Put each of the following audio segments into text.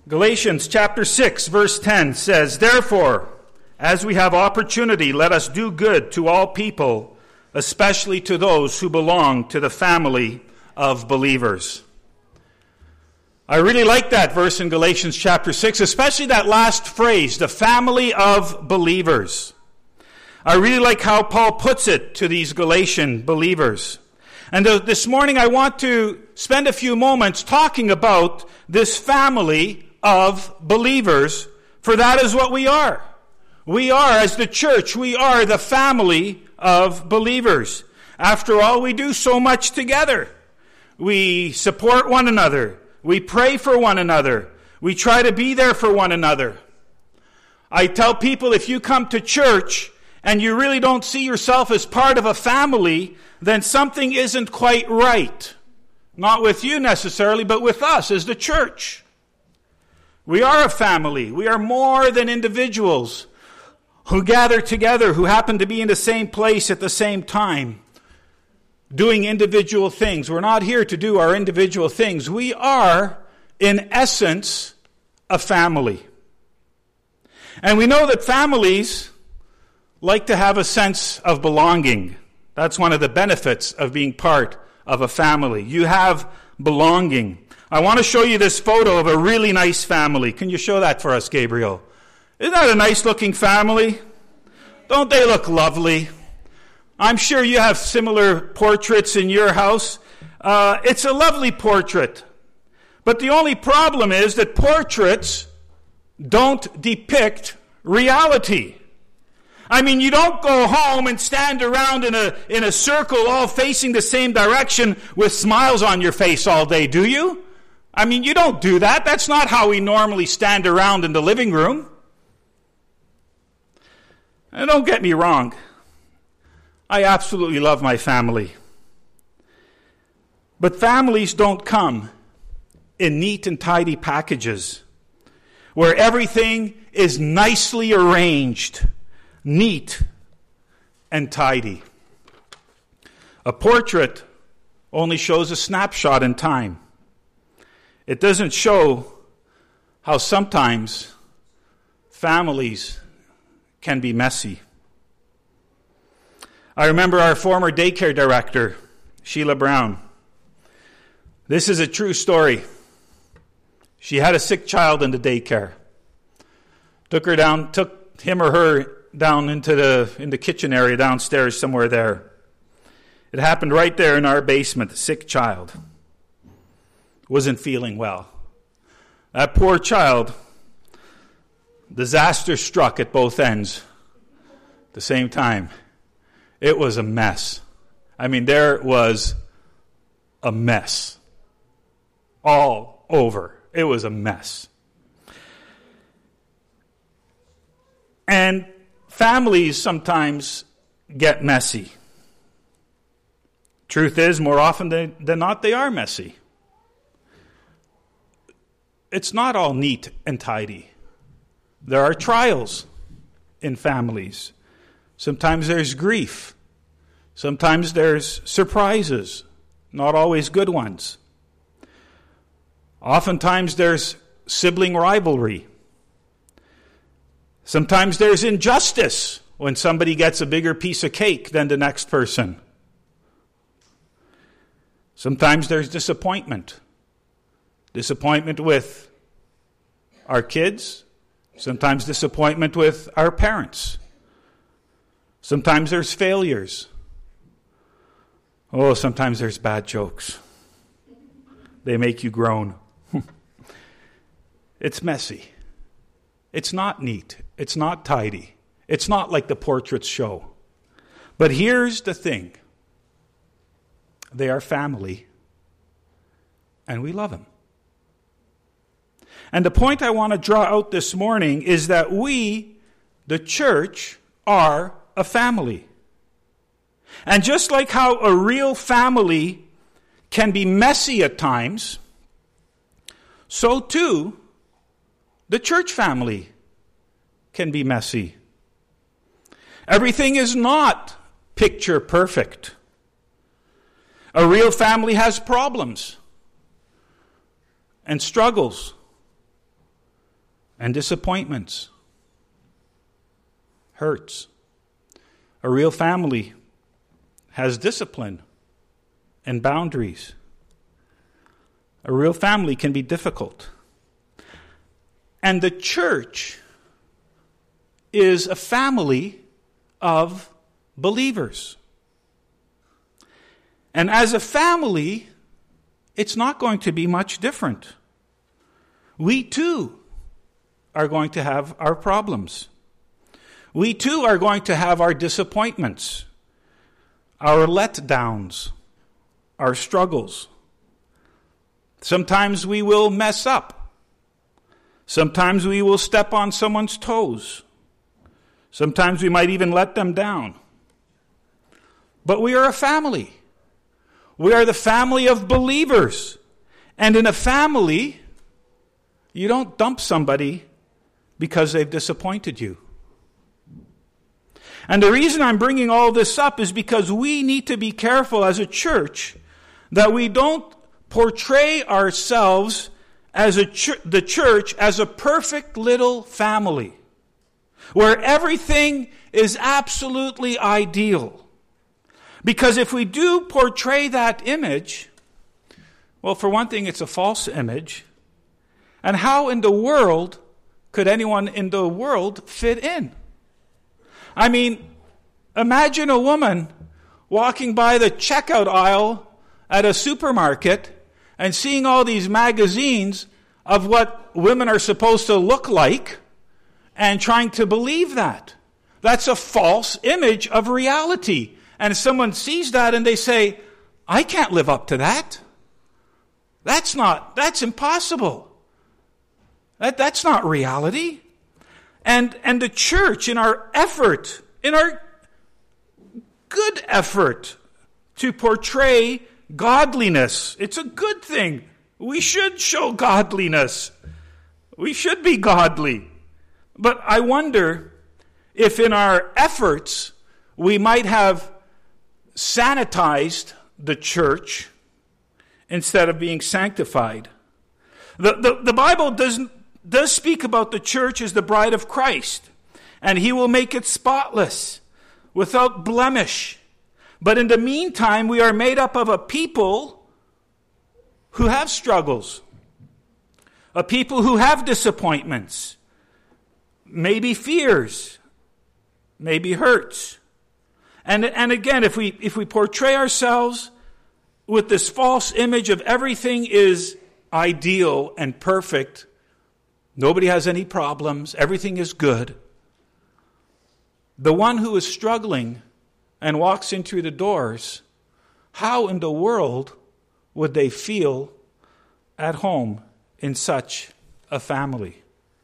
Galatians chapter 6, verse 10 says, "Therefore, as we have opportunity, let us do good to all people, especially to those who belong to the family of believers." I really like that verse in Galatians chapter 6, especially that last phrase, the family of believers. I really like how Paul puts it to these Galatian believers. And this morning I want to spend a few moments talking about this family of believers, for that is what we are. We are, as the church, we are the family of believers. After all, we do so much together. We support one another. We pray for one another. We try to be there for one another. I tell people, if you come to church and you really don't see yourself as part of a family, then something isn't quite right. Not with you necessarily, but with us as the church. We are a family. We are more than individuals who gather together, who happen to be in the same place at the same time, doing individual things. We're not here to do our individual things. We are, in essence, a family. And we know that families like to have a sense of belonging. That's one of the benefits of being part of a family. You have belonging. I want to show you this photo of a really nice family. Can you show that for us, Gabriel? Isn't that a nice looking family? Don't they look lovely? I'm sure you have similar portraits in your house. It's a lovely portrait. But the only problem is that portraits don't depict reality. I mean, you don't go home and stand around in a circle all facing the same direction with smiles on your face all day, do you? I mean, you don't do that. That's not how we normally stand around in the living room. And don't get me wrong. I absolutely love my family. But families don't come in neat and tidy packages where everything is nicely arranged, neat and tidy. A portrait only shows a snapshot in time. It doesn't show how sometimes families can be messy. I remember our former daycare director, Sheila Brown. This is a true story. She had a sick child in the daycare. Took him or her down in the kitchen area downstairs somewhere there. It happened right there in our basement. The sick child wasn't feeling well. That poor child, disaster struck at both ends at the same time. It was a mess. I mean, there was a mess all over. It was a mess. And families sometimes get messy. Truth is, more often than not, they are messy. It's not all neat and tidy. There are trials in families. Sometimes there's grief. Sometimes there's surprises, not always good ones. Oftentimes there's sibling rivalry. Sometimes there's injustice when somebody gets a bigger piece of cake than the next person. Sometimes there's disappointment. Disappointment with our kids. Sometimes disappointment with our parents. Sometimes there's failures. Oh, sometimes there's bad jokes. They make you groan. It's messy. It's not neat. It's not tidy. It's not like the portraits show. But here's the thing. They are family, and we love them. And the point I want to draw out this morning is that we, the church, are a family. And just like how a real family can be messy at times, so too the church family can be messy. Everything is not picture perfect. A real family has problems and struggles. and disappointments, hurts. A real family has discipline and boundaries. A real family can be difficult. And the church is a family of believers. And as a family, it's not going to be much different. We too are going to have our problems. We too are going to have our disappointments, our letdowns, our struggles. Sometimes we will mess up. Sometimes we will step on someone's toes. Sometimes we might even let them down. But we are a family. We are the family of believers. And in a family, you don't dump somebody because they've disappointed you. And the reason I'm bringing all this up is because we need to be careful as a church that we don't portray ourselves as the church as a perfect little family where everything is absolutely ideal. Because if we do portray that image, well, for one thing, it's a false image. And how in the world could anyone in the world fit in? I mean, imagine a woman walking by the checkout aisle at a supermarket and seeing all these magazines of what women are supposed to look like and trying to believe that. That's a false image of reality. And someone sees that and they say, I can't live up to that. That's impossible. That's not reality. And the church, in our good effort to portray godliness, it's a good thing. We should show godliness. We should be godly. But I wonder if in our efforts we might have sanitized the church instead of being sanctified. The Bible does speak about the church as the bride of Christ, and he will make it spotless, without blemish. But in the meantime, we are made up of a people who have struggles, a people who have disappointments, maybe fears, maybe hurts. And again, if we portray ourselves with this false image of everything is ideal and perfect, nobody has any problems, everything is good, the one who is struggling and walks in through the doors, how in the world would they feel at home in such a family?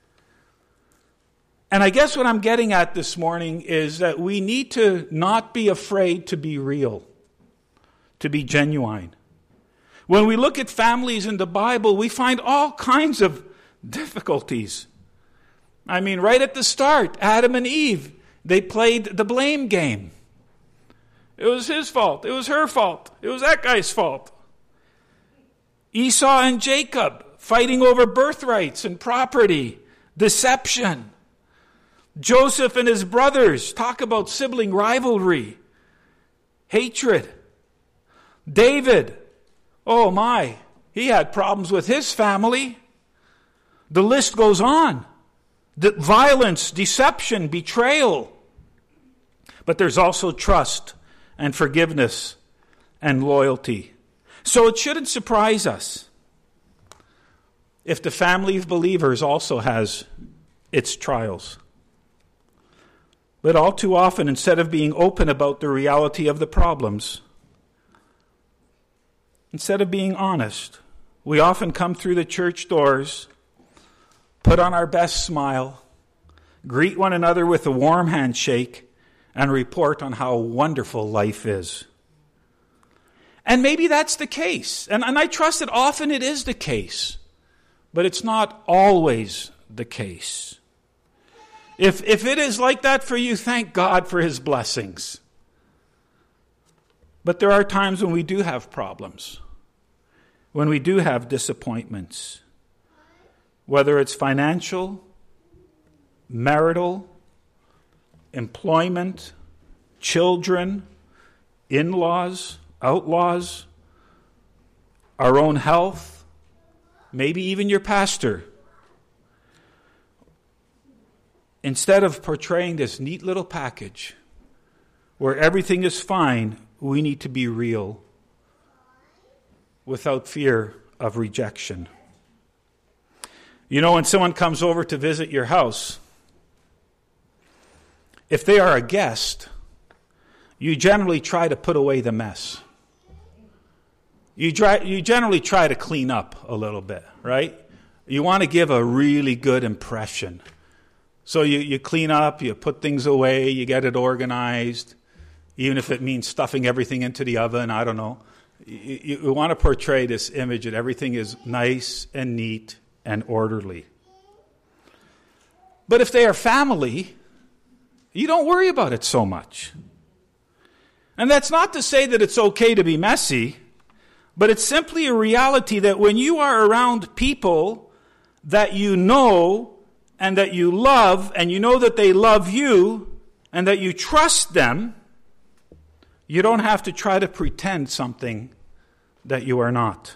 And I guess what I'm getting at this morning is that we need to not be afraid to be real, to be genuine. When we look at families in the Bible, we find all kinds of difficulties. I mean, right at the start, Adam and Eve, they played the blame game. It was his fault. It was her fault. It was that guy's fault. Esau and Jacob fighting over birthrights and property, deception. Joseph and his brothers, talk about sibling rivalry, hatred. David, oh my, he had problems with his family. The list goes on. Violence, deception, betrayal. But there's also trust and forgiveness and loyalty. So it shouldn't surprise us if the family of believers also has its trials. But all too often, instead of being open about the reality of the problems, instead of being honest, we often come through the church doors, put on our best smile, greet one another with a warm handshake, and report on how wonderful life is. And maybe that's the case. And I trust that often it is the case. But it's not always the case. If it is like that for you, thank God for his blessings. But there are times when we do have problems, when we do have disappointments, whether it's financial marital, employment, children, in-laws, outlaws, our own health, maybe even your pastor. Instead of portraying this neat little package where everything is fine, we need to be real without fear of rejection. You know, when someone comes over to visit your house, if they are a guest, you generally try to put away the mess. You generally try to clean up a little bit, right? You want to give a really good impression. So you clean up, you put things away, you get it organized, even if it means stuffing everything into the oven, I don't know. You want to portray this image that everything is nice and neat and orderly. But if they are family, you don't worry about it so much. And that's not to say that it's okay to be messy, but it's simply a reality that when you are around people that you know and that you love, and you know that they love you, and that you trust them, you don't have to try to pretend something that you are not.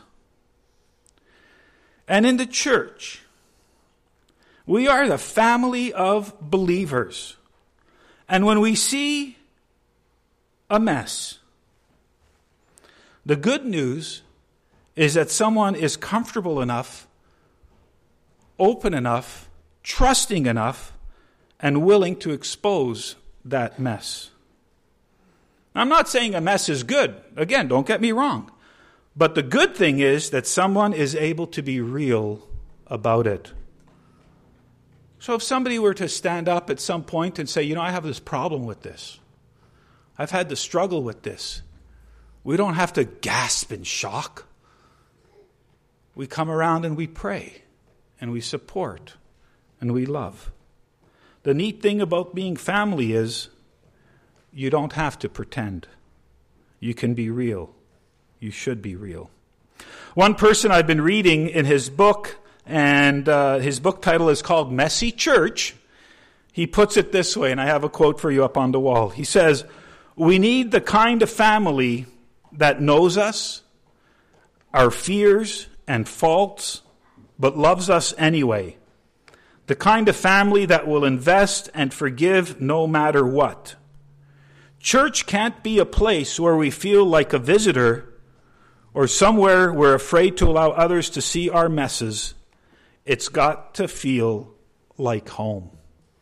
And in the church, we are the family of believers. And when we see a mess, the good news is that someone is comfortable enough, open enough, trusting enough, and willing to expose that mess. I'm not saying a mess is good. Again, don't get me wrong. But the good thing is that someone is able to be real about it. So if somebody were to stand up at some point and say, I have this problem with this. I've had to struggle with this. We don't have to gasp in shock. We come around and we pray and we support and we love. The neat thing about being family is you don't have to pretend. You can be real. You should be real. One person I've been reading in his book, and his book title is called Messy Church. He puts it this way, and I have a quote for you up on the wall. He says, "We need the kind of family that knows us, our fears and faults, but loves us anyway. The kind of family that will invest and forgive no matter what. Church can't be a place where we feel like a visitor or somewhere we're afraid to allow others to see our messes. It's got to feel like home."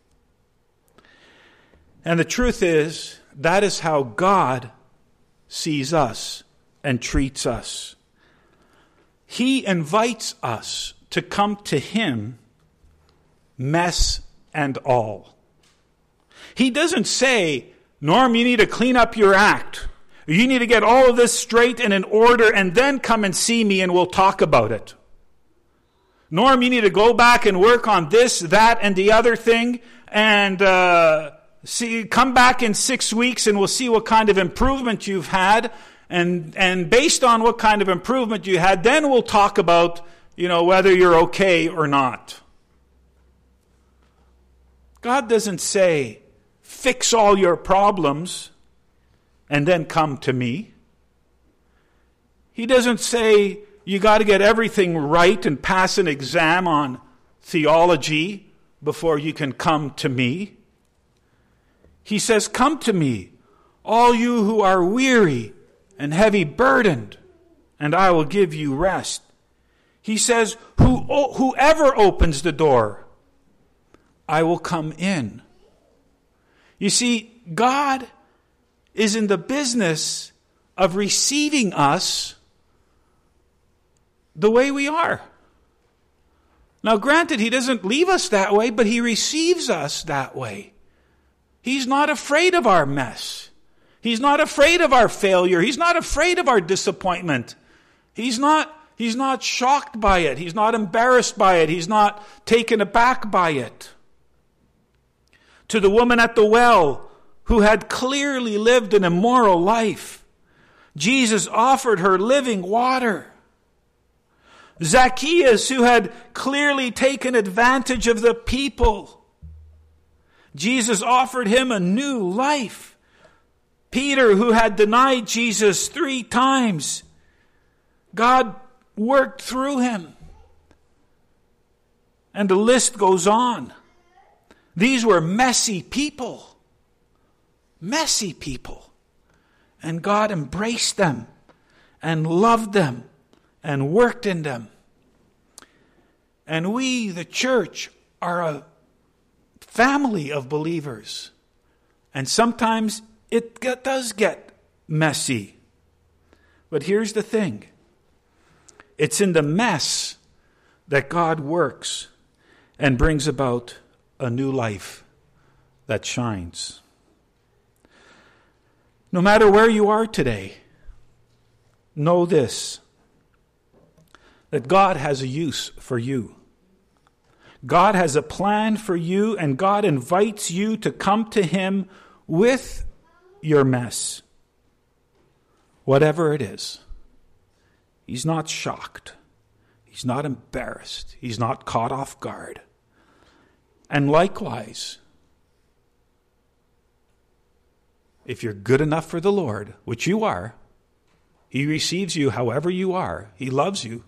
And the truth is, that is how God sees us and treats us. He invites us to come to Him, mess and all. He doesn't say, "Norm, you need to clean up your act. You need to get all of this straight and in order and then come and see me and we'll talk about it. Norm, you need to go back and work on this, that, and the other thing and come back in 6 weeks and we'll see what kind of improvement you've had. And based on what kind of improvement you had, then we'll talk about, whether you're okay or not." God doesn't say, "Fix all your problems and then come to me." He doesn't say, "You got to get everything right and pass an exam on theology before you can come to me." He says, "Come to me, all you who are weary and heavy burdened, and I will give you rest." He says, "Whoever opens the door, I will come in." You see, God is in the business of receiving us the way we are. Now, granted, He doesn't leave us that way, but He receives us that way. He's not afraid of our mess. He's not afraid of our failure. He's not afraid of our disappointment. He's not shocked by it. He's not embarrassed by it. He's not taken aback by it. To the woman at the well who had clearly lived an immoral life, Jesus offered her living water. Zacchaeus, who had clearly taken advantage of the people, Jesus offered him a new life. Peter, who had denied Jesus 3 times, God worked through him. And the list goes on. These were messy people. Messy people. And God embraced them and loved them and worked in them. And we, the church, are a family of believers. And sometimes it does get messy. But here's the thing. It's in the mess that God works and brings about a new life that shines. No matter where you are today, know this, that God has a use for you. God has a plan for you, and God invites you to come to him with your mess. Whatever it is. He's not shocked. He's not embarrassed. He's not caught off guard. And likewise, if you're good enough for the Lord, which you are, he receives you however you are. He loves you.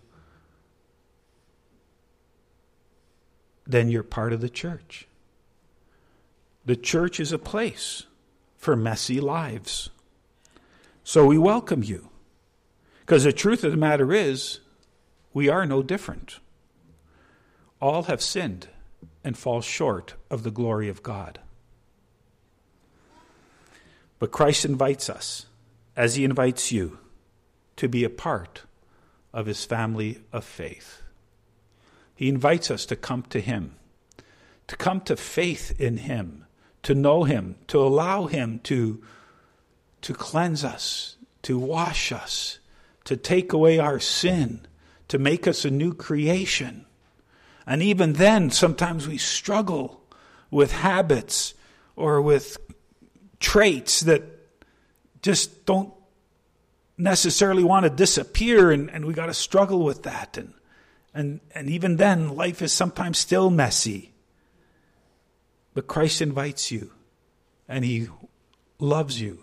Then you're part of the church. The church is a place for messy lives. So we welcome you. Because the truth of the matter is, we are no different. All have sinned and fall short of the glory of God. But Christ invites us, as he invites you, to be a part of his family of faith. He invites us to come to him, to come to faith in him, to know him, to allow him to cleanse us, to wash us, to take away our sin, to make us a new creation. And even then, sometimes we struggle with habits or with traits that just don't necessarily want to disappear, and we got to struggle with that. And even then, life is sometimes still messy. But Christ invites you, and he loves you.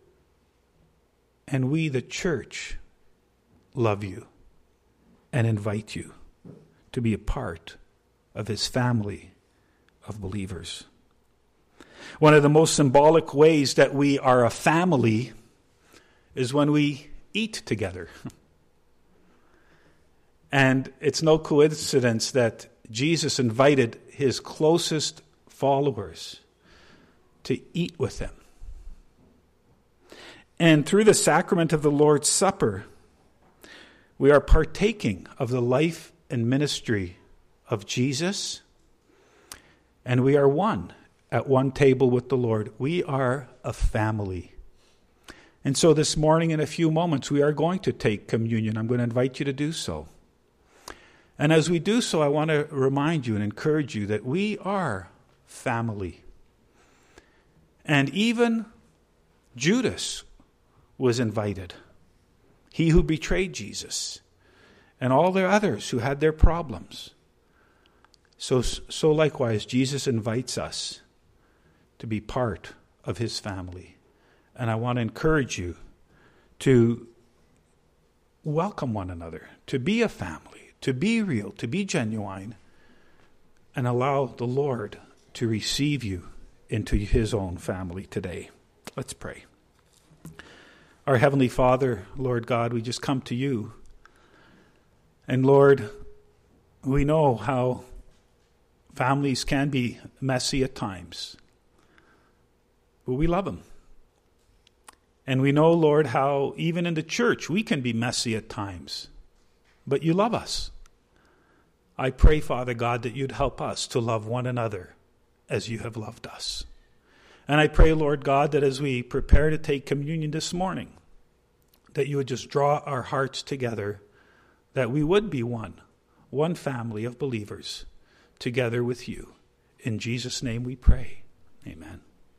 And we, the church, love you and invite you to be a part of his family of believers. One of the most symbolic ways that we are a family is when we eat together. And it's no coincidence that Jesus invited his closest followers to eat with him. And through the sacrament of the Lord's Supper, we are partaking of the life and ministry of Jesus, and we are one at one table with the Lord. We are a family. And so this morning, in a few moments, we are going to take communion. I'm going to invite you to do so. And as we do so, I want to remind you and encourage you that we are family. And even Judas was invited. He who betrayed Jesus. And all the others who had their problems. So likewise, Jesus invites us to be part of his family. And I want to encourage you to welcome one another, to be a family, to be real, to be genuine, and allow the Lord to receive you into his own family today. Let's pray. Our Heavenly Father, Lord God, we just come to you. And Lord, we know how families can be messy at times, but we love them. And we know, Lord, how even in the church we can be messy at times, but you love us. I pray, Father God, that you'd help us to love one another as you have loved us. And I pray, Lord God, that as we prepare to take communion this morning, that you would just draw our hearts together, that we would be one family of believers together with you. In Jesus' name we pray. Amen.